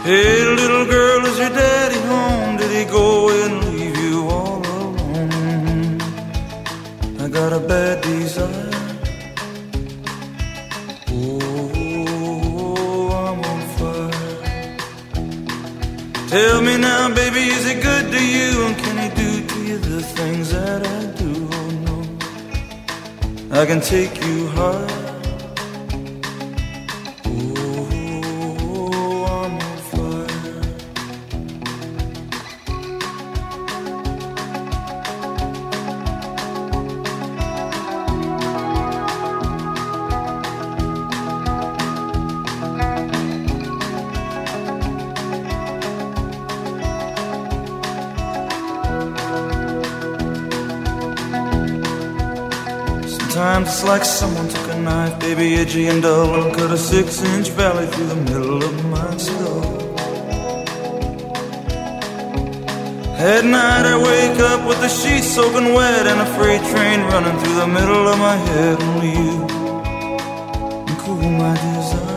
Hey, little girl, is your daddy home? Did he go and leave you all alone? I got a bad desire. Oh, I'm on fire. Tell me now, baby, is he good to you? And can he do to you the things that I do? Oh no, I can take you high. Sometimes it's like someone took a knife, baby, edgy and dull, and cut a 6-inch valley through the middle of my skull. At night I wake up with the sheets soaking wet and a freight train running through the middle of my head. Only you can cool my desire.